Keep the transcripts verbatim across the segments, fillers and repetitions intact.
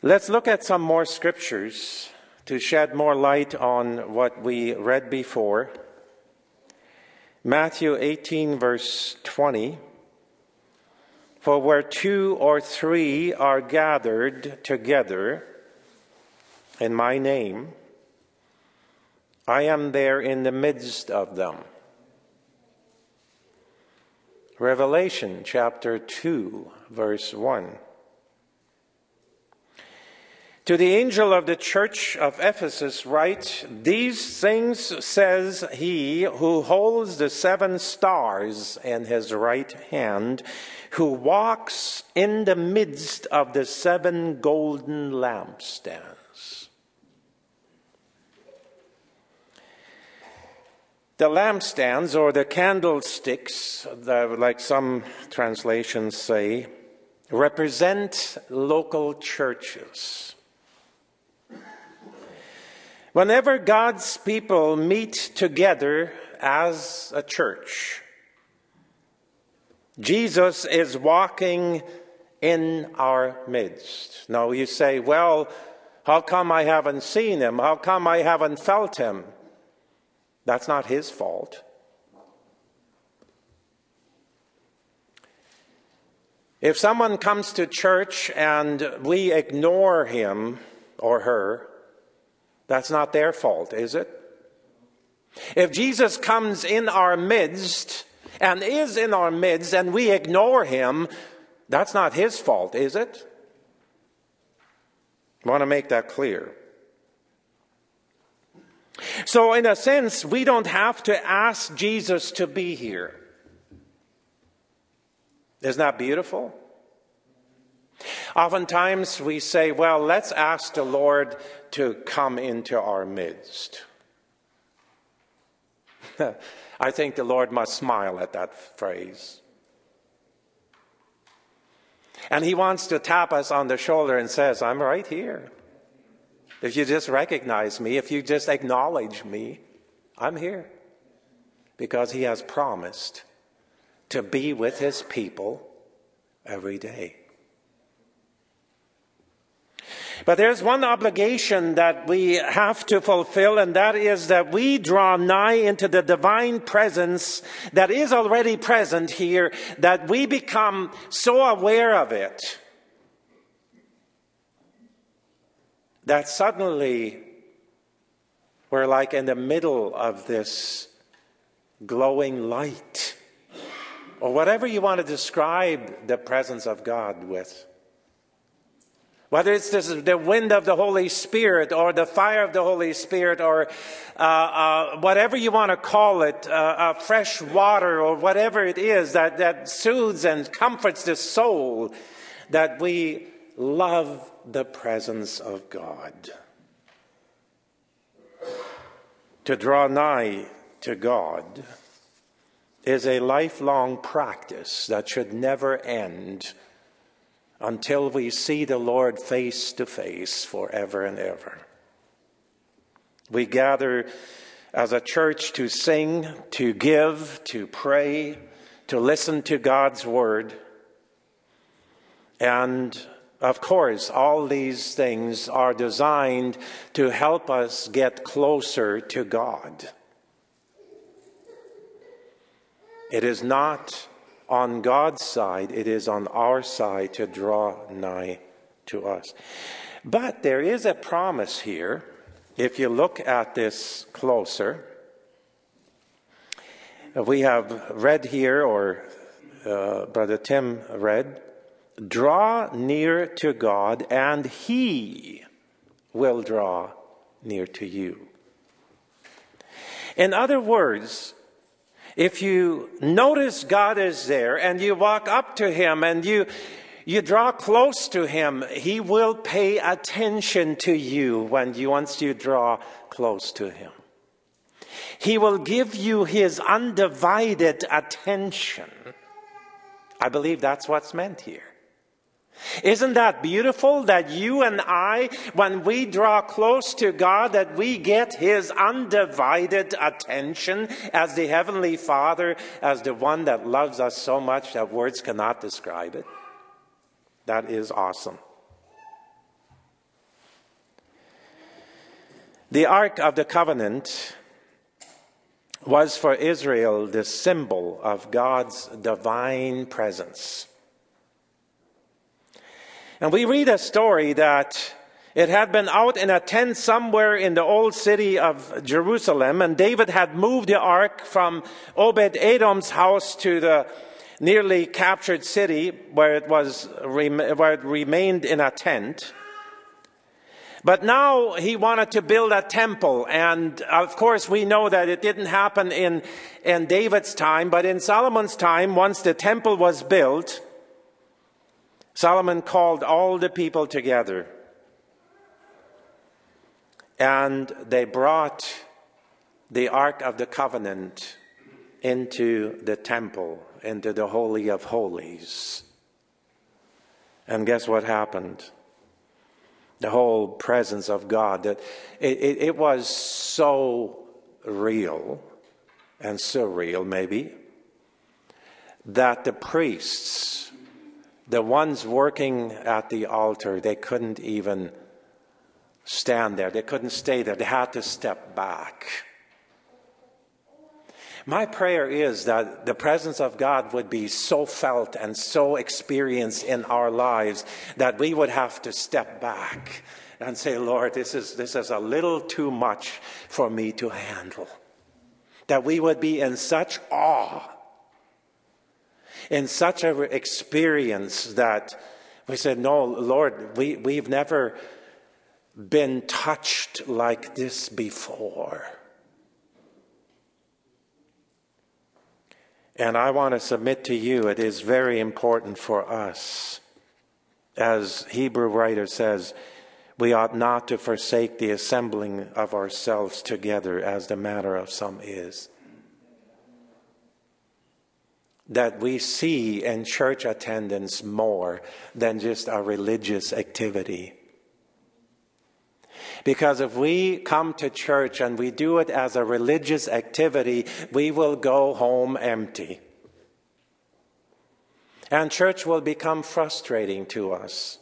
Let's look at some more scriptures to shed more light on what we read before. Matthew eighteen, verse twenty. For where two or three are gathered together in my name, I am there in the midst of them. Revelation chapter two, verse one. To the angel of the church of Ephesus write, these things says he who holds the seven stars in his right hand, who walks in the midst of the seven golden lampstands. The lampstands, or the candlesticks, like some translations say, represent local churches. Whenever God's people meet together as a church, Jesus is walking in our midst. Now you say, well, how come I haven't seen him? How come I haven't felt him? That's not his fault. If someone comes to church and we ignore him or her, that's not their fault, is it? If Jesus comes in our midst and is in our midst and we ignore him, that's not his fault, is it? I want to make that clear. So in a sense, we don't have to ask Jesus to be here. Isn't that beautiful? Oftentimes we say, well, let's ask the Lord to come into our midst. I think the Lord must smile at that phrase. And he wants to tap us on the shoulder and says, I'm right here. If you just recognize me, if you just acknowledge me, I'm here. Because he has promised to be with his people every day. But there's one obligation that we have to fulfill, and that is that we draw nigh into the divine presence that is already present here, that we become so aware of it that suddenly we're like in the middle of this glowing light, or whatever you want to describe the presence of God with. Whether it's this, the wind of the Holy Spirit or the fire of the Holy Spirit or uh, uh, whatever you want to call it, uh, uh, fresh water or whatever it is that, that soothes and comforts the soul, that we love the presence of God. To draw nigh to God is a lifelong practice that should never end until we see the Lord face to face forever and ever. We gather as a church to sing, to give, to pray, to listen to God's word. And of course, all these things are designed to help us get closer to God. It is not on God's side, it is on our side to draw nigh to us. But there is a promise here, if you look at this closer. We have read here, or uh, Brother Tim read, draw near to God and he will draw near to you. In other words, if you notice God is there and you walk up to him and you you draw close to him, he will pay attention to you when you once you draw close to him. He will give you his undivided attention. I believe that's what's meant here. Isn't that beautiful that you and I, when we draw close to God, that we get his undivided attention as the Heavenly Father, as the one that loves us so much that words cannot describe it? That is awesome. The Ark of the Covenant was for Israel the symbol of God's divine presence. And we read a story that it had been out in a tent somewhere in the old city of Jerusalem, and David had moved the ark from Obed-Edom's house to the nearly captured city where it was where it remained in a tent. But now he wanted to build a temple, and of course we know that it didn't happen in, in David's time, but in Solomon's time, once the temple was built, Solomon called all the people together. And they brought the Ark of the Covenant into the temple, into the Holy of Holies. And guess what happened? The whole presence of God, that it, it, it was so real and surreal maybe, that the priests, the ones working at the altar, they couldn't even stand there. They couldn't stay there. They had to step back. My prayer is that the presence of God would be so felt and so experienced in our lives that we would have to step back and say, Lord, this is, this is a little too much for me to handle. That we would be in such awe, in such an experience that we said, no, Lord, we, we've never been touched like this before. And I want to submit to you, it is very important for us. As Hebrew writer says, we ought not to forsake the assembling of ourselves together as the matter of some is. That we see in church attendance more than just a religious activity. Because if we come to church and we do it as a religious activity, we will go home empty. And church will become frustrating to us.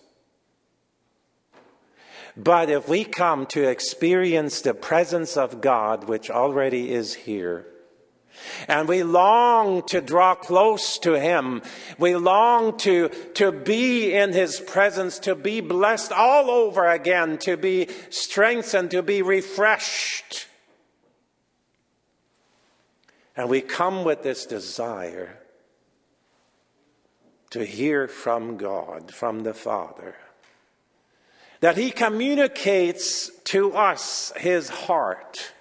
But if we come to experience the presence of God, which already is here, and we long to draw close to Him. We long to, to be in His presence, to be blessed all over again, to be strengthened, to be refreshed. And we come with this desire to hear from God, from the Father, that He communicates to us His heart.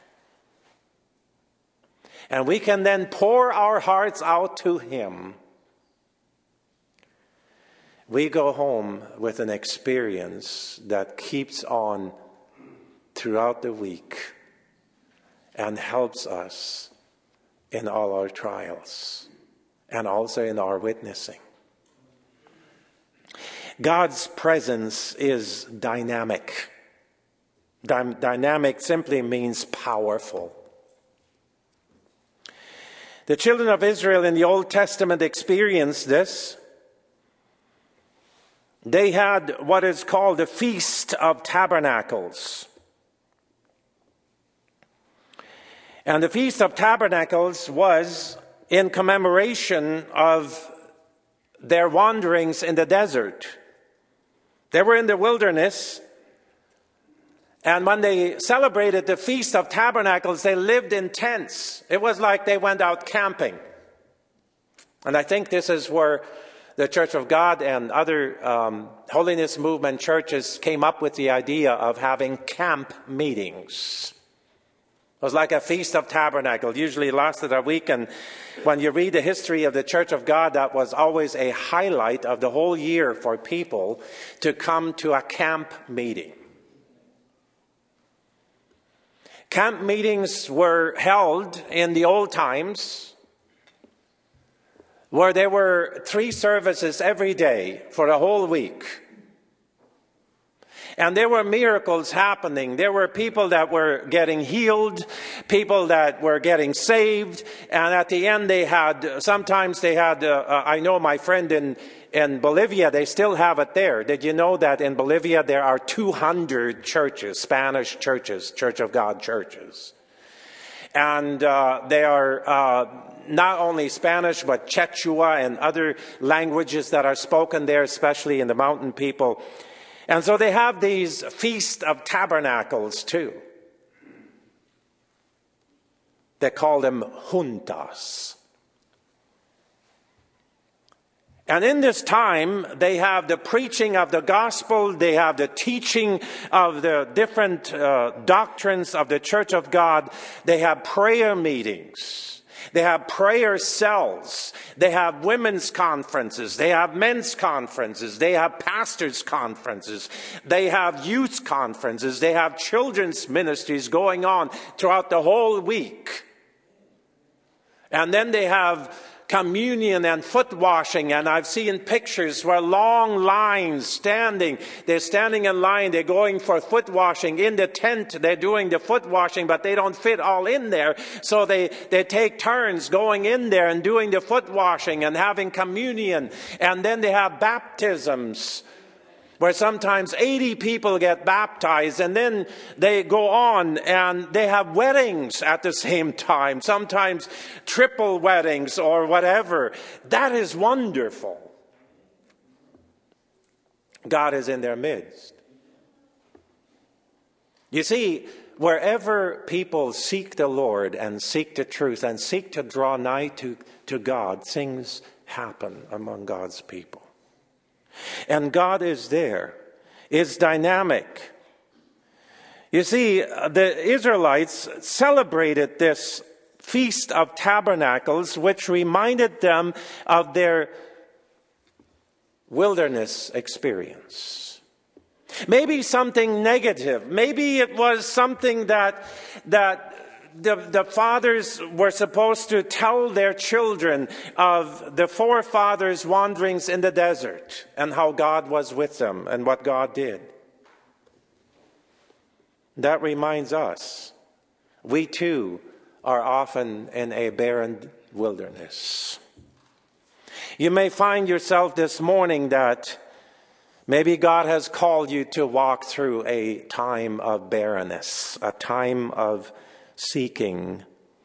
And we can then pour our hearts out to Him. We go home with an experience that keeps on throughout the week and helps us in all our trials and also in our witnessing. God's presence is dynamic. Dy- dynamic simply means powerful. The children of Israel in the Old Testament experienced this. They had what is called the Feast of Tabernacles. And the Feast of Tabernacles was in commemoration of their wanderings in the desert. They were in the wilderness. And when they celebrated the Feast of Tabernacles, they lived in tents. It was like they went out camping. And I think this is where the Church of God and other um, holiness movement churches came up with the idea of having camp meetings. It was like a Feast of Tabernacles. Usually lasted a week. And when you read the history of the Church of God, that was always a highlight of the whole year for people to come to a camp meeting. Camp meetings were held in the old times where there were three services every day for a whole week. And there were miracles happening. There were people that were getting healed, people that were getting saved. And at the end they had, sometimes they had, uh, I know my friend in, in Bolivia, they still have it there. Did you know that in Bolivia there are two hundred churches, Spanish churches, Church of God churches? And uh, they are uh, not only Spanish, but Quechua and other languages that are spoken there, especially in the mountain people. And so they have these Feast of Tabernacles too. They call them juntas. And in this time, they have the preaching of the gospel, they have the teaching of the different uh, doctrines of the Church of God, they have prayer meetings, they have prayer cells, they have women's conferences, they have men's conferences, they have pastors' conferences, they have youth conferences, they have children's ministries going on throughout the whole week. And then they have communion and foot washing, and I've seen pictures where long lines standing, they're standing in line, they're going for foot washing in the tent, they're doing the foot washing, but they don't fit all in there, so they, they take turns going in there and doing the foot washing and having communion. And then they have baptisms, where sometimes eighty people get baptized, and then they go on and they have weddings at the same time, sometimes triple weddings or whatever. That is wonderful. God is in their midst. You see, wherever people seek the Lord and seek the truth and seek to draw nigh to, to God, things happen among God's people. And God is there. It's dynamic. You see, the Israelites celebrated this Feast of Tabernacles, which reminded them of their wilderness experience. Maybe something negative. Maybe it was something that that The, the fathers were supposed to tell their children of the forefathers' wanderings in the desert and how God was with them and what God did. That reminds us, we too are often in a barren wilderness. You may find yourself this morning that maybe God has called you to walk through a time of barrenness, a time of seeking,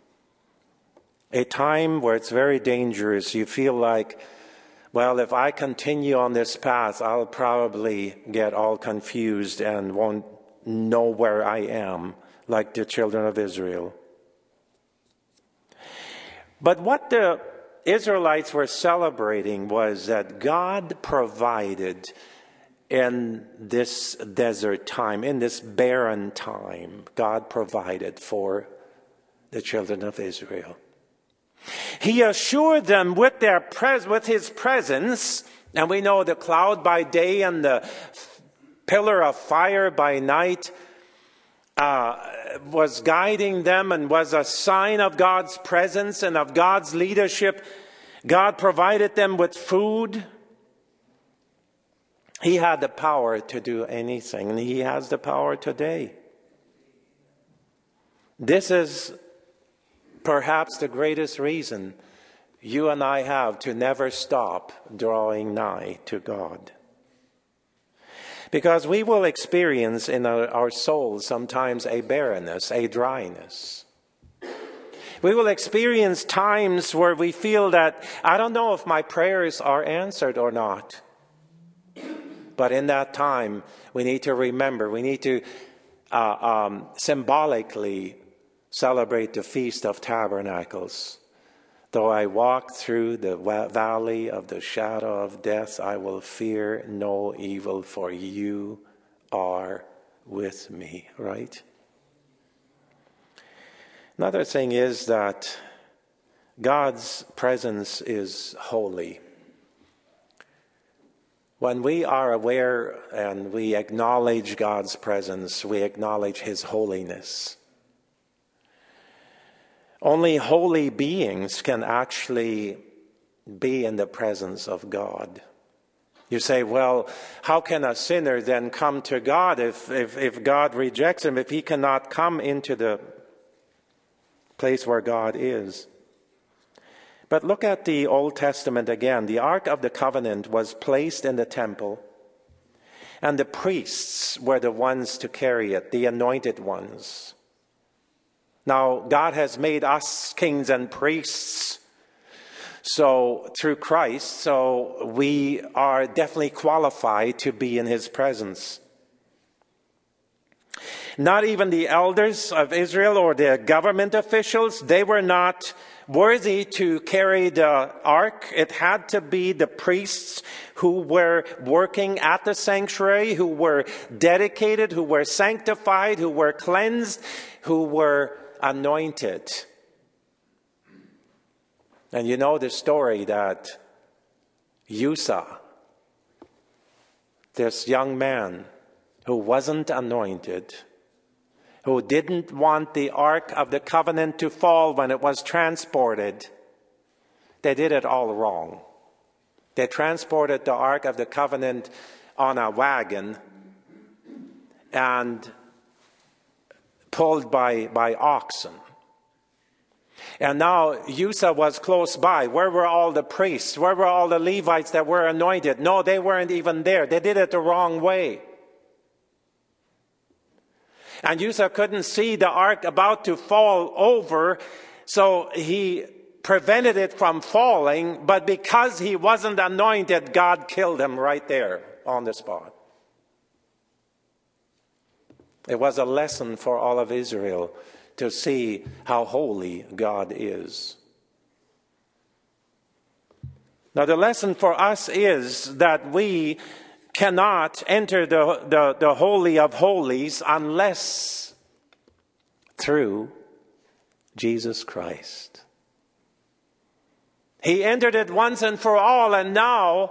a time where it's very dangerous. You feel like, well, if I continue on this path, I'll probably get all confused and won't know where I am, like the children of Israel. But what the Israelites were celebrating was that God provided in this desert time, in this barren time, God provided for the children of Israel. He assured them with their pres- with his presence, and we know the cloud by day and the pillar of fire by night uh, was guiding them and was a sign of God's presence and of God's leadership. God provided them with food. He had the power to do anything, and he has the power today. This is perhaps the greatest reason you and I have to never stop drawing nigh to God. Because we will experience in our, our souls sometimes a barrenness, a dryness. We will experience times where we feel that, I don't know if my prayers are answered or not. But in that time, we need to remember, we need to uh, um, symbolically celebrate the Feast of Tabernacles. Though I walk through the valley of the shadow of death, I will fear no evil, for you are with me, right? Another thing is that God's presence is holy. When we are aware and we acknowledge God's presence, we acknowledge his holiness. Only holy beings can actually be in the presence of God. You say, well, how can a sinner then come to God if, if, if God rejects him, if he cannot come into the place where God is? But look at the Old Testament again. The Ark of the Covenant was placed in the temple, and the priests were the ones to carry it, the anointed ones. Now, God has made us kings and priests, so through Christ, so we are definitely qualified to be in his presence. Not even the elders of Israel or the government officials, they were not worthy to carry the ark. It had to be the priests who were working at the sanctuary, who were dedicated, who were sanctified, who were cleansed, who were anointed. And you know the story that Uzzah, this young man who wasn't anointed, who didn't want the Ark of the Covenant to fall when it was transported, they did it all wrong. They transported the Ark of the Covenant on a wagon and pulled by, by oxen. And now Uzzah was close by. Where were all the priests? Where were all the Levites that were anointed? No, they weren't even there. They did it the wrong way. And Uzzah couldn't see the ark about to fall over, so he prevented it from falling. But because he wasn't anointed, God killed him right there on the spot. It was a lesson for all of Israel to see how holy God is. Now, the lesson for us is that we cannot enter the, the, the Holy of Holies unless through Jesus Christ. He entered it once and for all, and now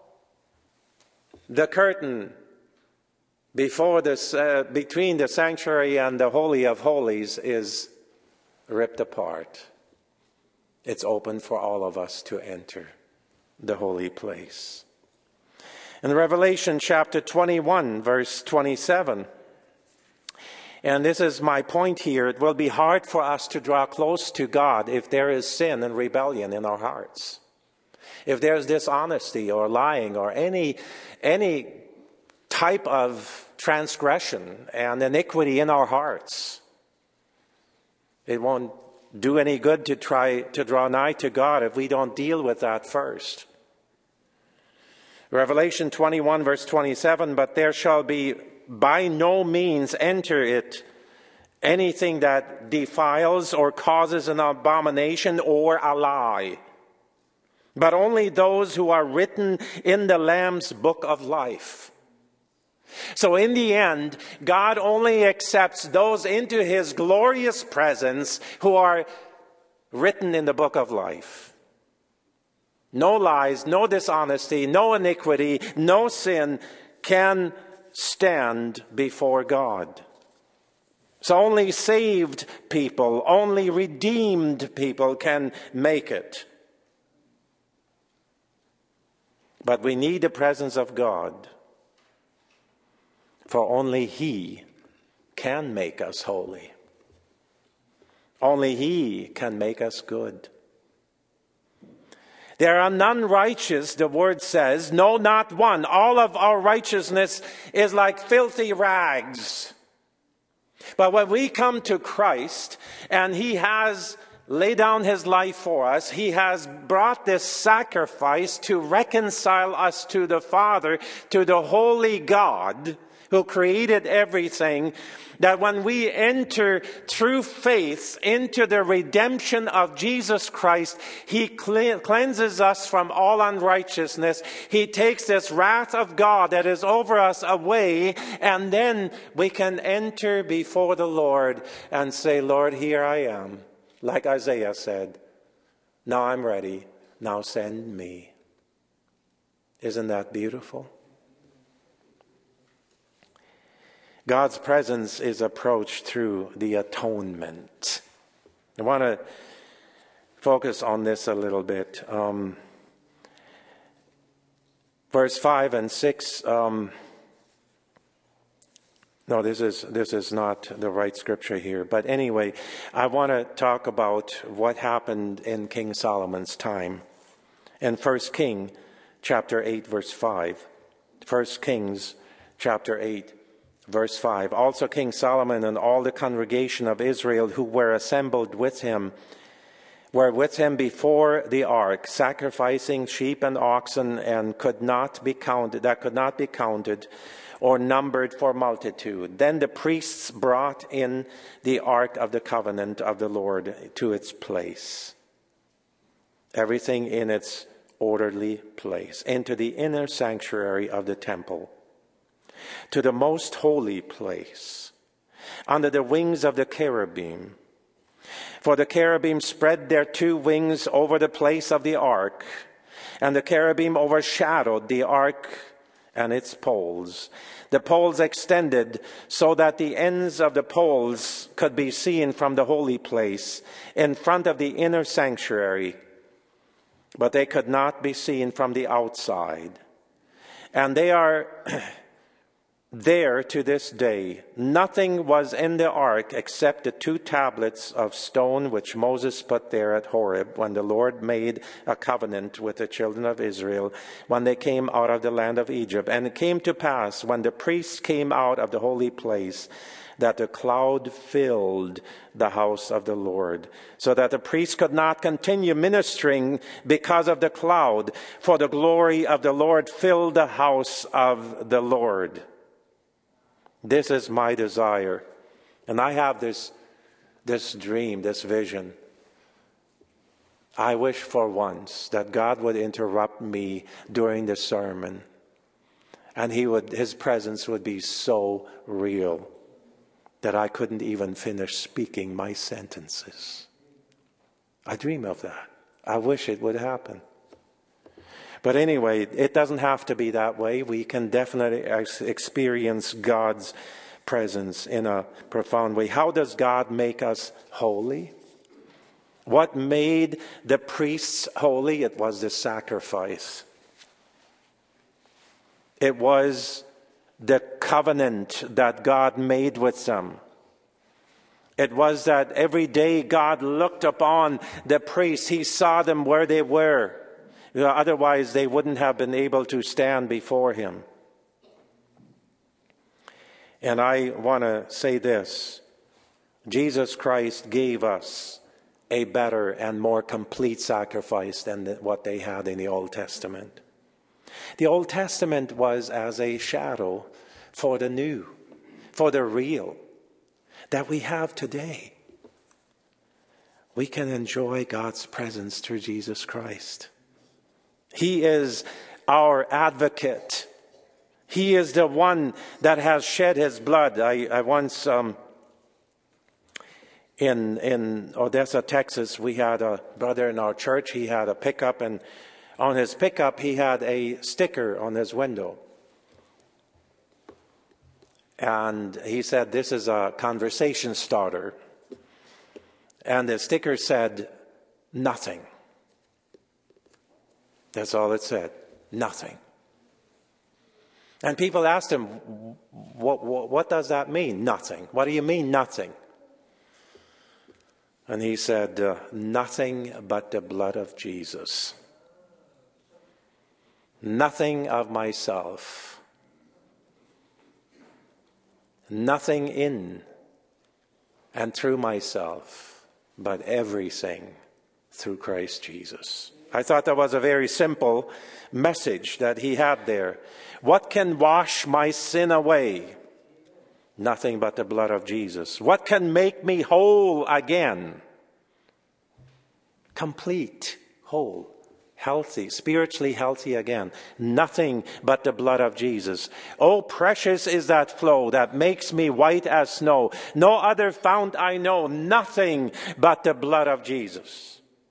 the curtain before this, uh, between the sanctuary and the Holy of Holies is ripped apart. It's open for all of us to enter the holy place. In Revelation chapter twenty-one, verse twenty-seven, and this is my point here, it will be hard for us to draw close to God if there is sin and rebellion in our hearts. If there's dishonesty or lying or any, any type of transgression and iniquity in our hearts, it won't do any good to try to draw nigh to God if we don't deal with that first. Revelation twenty-one, verse twenty-seven, but there shall be by no means enter it anything that defiles or causes an abomination or a lie, but only those who are written in the Lamb's book of life. So in the end, God only accepts those into his glorious presence who are written in the book of life. No lies, no dishonesty, no iniquity, no sin can stand before God. So only saved people, only redeemed people can make it. But we need the presence of God, for only he can make us holy. Only he can make us good. There are none righteous, the word says, no, not one. All of our righteousness is like filthy rags. But when we come to Christ and he has laid down his life for us, he has brought this sacrifice to reconcile us to the Father, to the holy God who created everything, that when we enter through faith into the redemption of Jesus Christ, he cleanses us from all unrighteousness. He takes this wrath of God that is over us away, and then we can enter before the Lord and say, Lord, here I am. Like Isaiah said, now I'm ready. Now send me. Isn't that beautiful? God's presence is approached through the atonement. I want to focus on this a little bit. Um, Verse five and six, um, no, this is this is not the right scripture here. But anyway, I want to talk about what happened in King Solomon's time. In First King, chapter eight, verse five. First Kings, chapter eight, verse five. Also King Solomon and all the congregation of Israel who were assembled with him were with him before the ark, sacrificing sheep and oxen, and could not be counted, that could not be counted or numbered for multitude. Then the priests brought in the ark of the covenant of the Lord to its place, everything in its orderly place, into the inner sanctuary of the temple, to the most holy place, under the wings of the cherubim. For the cherubim spread their two wings over the place of the ark, and the cherubim overshadowed the ark and its poles. The poles extended so that the ends of the poles could be seen from the holy place in front of the inner sanctuary, but they could not be seen from the outside. And they are there to this day. Nothing was in the ark except the two tablets of stone which Moses put there at Horeb when the Lord made a covenant with the children of Israel when they came out of the land of Egypt. And it came to pass when the priests came out of the holy place that the cloud filled the house of the Lord, so that the priests could not continue ministering because of the cloud, for the glory of the Lord filled the house of the Lord. This is my desire. And I have this, this dream, this vision. I wish for once that God would interrupt me during the sermon, and he would, his presence would be so real that I couldn't even finish speaking my sentences. I dream of that. I wish it would happen. But anyway, it doesn't have to be that way. We can definitely experience God's presence in a profound way. How does God make us holy? What made the priests holy? It was the sacrifice. It was the covenant that God made with them. It was that every day God looked upon the priests. He saw them where they were. Otherwise, they wouldn't have been able to stand before him. And I want to say this. Jesus Christ gave us a better and more complete sacrifice than what they had in the Old Testament. The Old Testament was as a shadow for the new, for the real that we have today. We can enjoy God's presence through Jesus Christ. He is our advocate. He is the one that has shed his blood. I, I once, um, in, in Odessa, Texas, we had a brother in our church. He had a pickup, and on his pickup, he had a sticker on his window. And he said, this is a conversation starter. And the sticker said, nothing. That's all it said, nothing. And people asked him, what, what, what does that mean, nothing? What do you mean, nothing? And he said, uh, nothing but the blood of Jesus. Nothing of myself. Nothing in and through myself, but everything through Christ Jesus. I thought that was a very simple message that he had there. What can wash my sin away? Nothing but the blood of Jesus. What can make me whole again? Complete, whole, healthy, spiritually healthy again. Nothing but the blood of Jesus. Oh, precious is that flow that makes me white as snow. No other fount I know. Nothing but the blood of Jesus.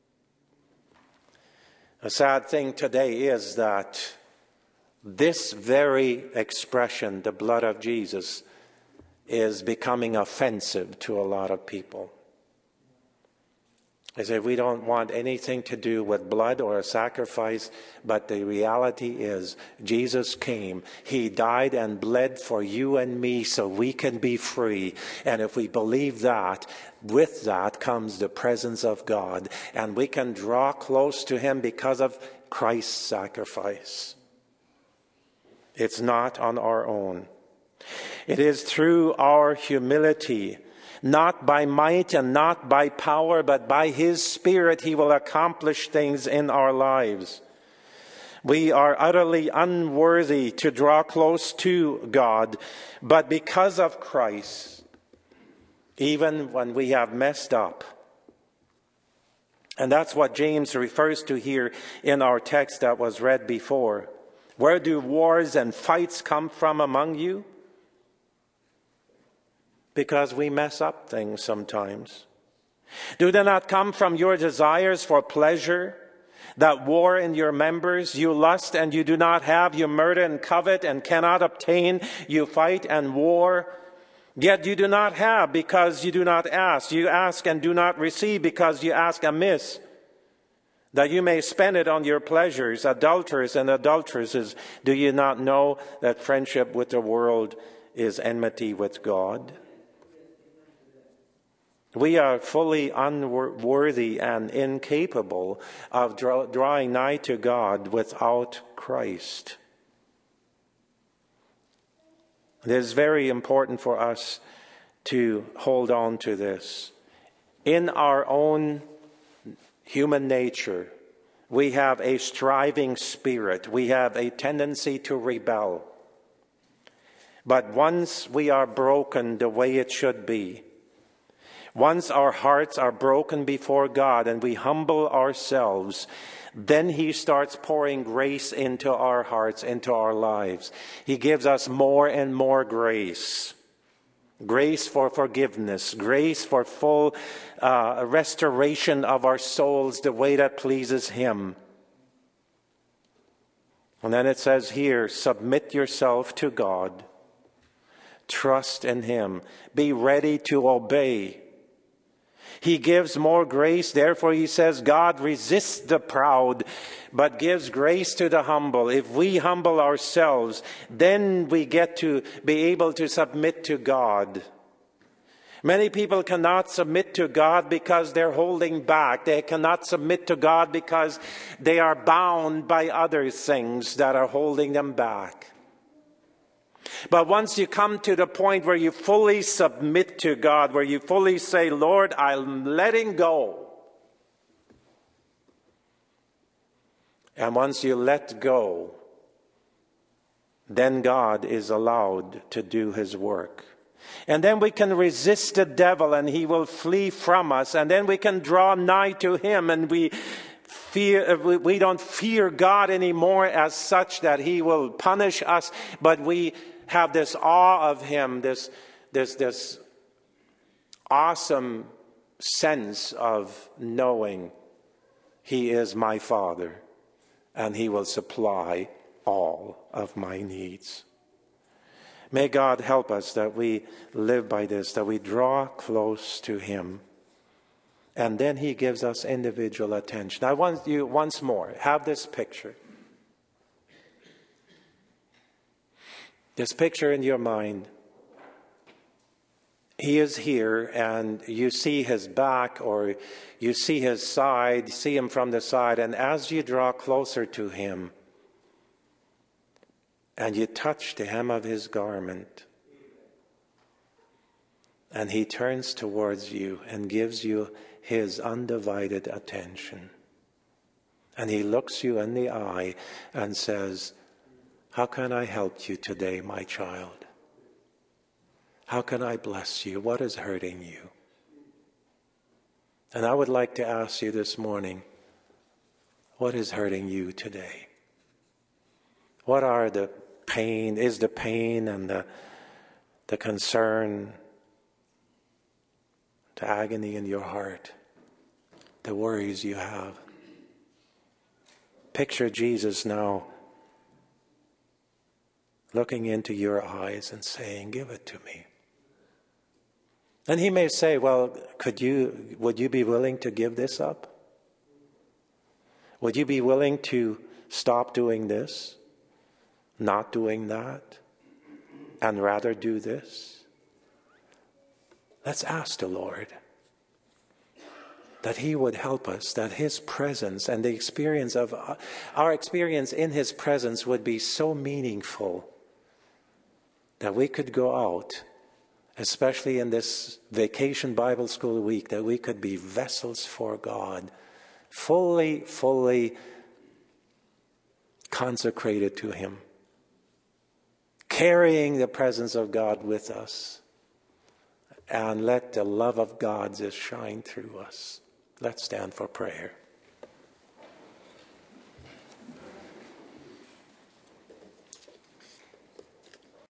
The sad thing today is that this very expression, the blood of Jesus, is becoming offensive to a lot of people. They say we don't want anything to do with blood or a sacrifice, but the reality is Jesus came. He died and bled for you and me so we can be free. And if we believe that, with that comes the presence of God. And we can draw close to him because of Christ's sacrifice. It's not on our own. It is through our humility, not by might and not by power, but by his Spirit, he will accomplish things in our lives. We are utterly unworthy to draw close to God, but because of Christ, even when we have messed up. And that's what James refers to here in our text that was read before. Where do wars and fights come from among you? Because we mess up things sometimes. Do they not come from your desires for pleasure that war in your members? You lust and you do not have. You murder and covet and cannot obtain. You fight and war. Yet you do not have because you do not ask. You ask and do not receive because you ask amiss, that you may spend it on your pleasures. Adulterers and adulteresses, do you not know that friendship with the world is enmity with God? We are fully unworthy and incapable of draw, drawing nigh to God without Christ. It is very important for us to hold on to this. In our own human nature, we have a striving spirit. We have a tendency to rebel. But once we are broken the way it should be, once our hearts are broken before God and we humble ourselves, then he starts pouring grace into our hearts, into our lives. He gives us more and more grace. Grace for forgiveness, grace for full uh, restoration of our souls the way that pleases him. And then it says here, submit yourself to God. Trust in him. Be ready to obey. He gives more grace. Therefore, he says, God resists the proud, but gives grace to the humble. If we humble ourselves, then we get to be able to submit to God. Many people cannot submit to God because they're holding back. They cannot submit to God because they are bound by other things that are holding them back. But once you come to the point where you fully submit to God, where you fully say, Lord, I'm letting go. And once you let go, then God is allowed to do his work. And then we can resist the devil and he will flee from us. And then we can draw nigh to him and we fear, we don't fear God anymore as such that he will punish us, but we have this awe of him, this, this, this awesome sense of knowing he is my Father and he will supply all of my needs. May God help us that we live by this, that we draw close to him. And then he gives us individual attention. I want you once more, have this picture. This picture in your mind. He is here and you see his back or you see his side, see him from the side. And as you draw closer to him and you touch the hem of his garment, and he turns towards you and gives you his undivided attention. And he looks you in the eye and says, how can I help you today, my child? How can I bless you? What is hurting you? And I would like to ask you this morning, what is hurting you today? What are the pain, is the pain and the, the concern, the agony in your heart, the worries you have? Picture Jesus now looking into your eyes and saying, give it to me. And he may say, well, could you, would you be willing to give this up? Would you be willing to stop doing this, not doing that, and rather do this? Let's ask the Lord that he would help us, that his presence and the experience of our experience in his presence would be so meaningful that we could go out, especially in this vacation Bible school week, that we could be vessels for God, fully, fully consecrated to him, carrying the presence of God with us, and let the love of God just shine through us. Let's stand for prayer.